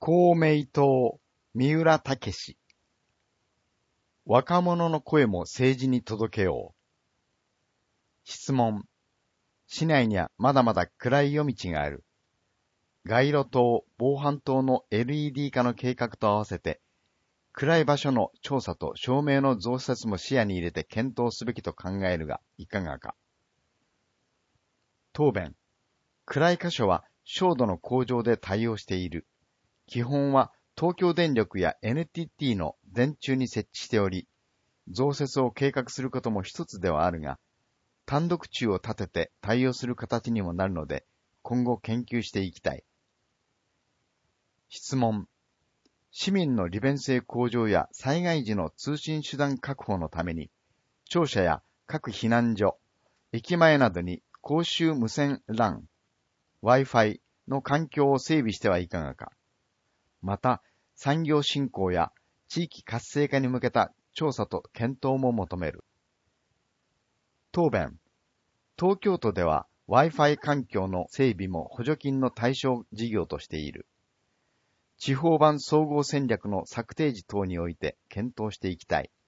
公明党、三浦武史。若者の声も政治に届けよう。質問。市内にはまだまだ暗い夜道がある。街路灯、防犯灯の LED 化の計画と合わせて、暗い場所の調査と照明の増設も視野に入れて検討すべきと考えるが、いかがか。答弁。暗い箇所は照度の向上で対応している。基本は東京電力や NTT の電柱に設置しており、増設を計画することも一つではあるが、単独柱を立てて対応する形にもなるので、今後研究していきたい。質問。市民の利便性向上や災害時の通信手段確保のために、庁舎や各避難所、駅前などに公衆無線 LAN、Wi-Fi の環境を整備してはいかがか。また、産業振興や地域活性化に向けた調査と検討も求める。答弁。東京都では Wi-Fi 環境の整備も補助金の対象事業としている。地方版総合戦略の策定時等において検討していきたい。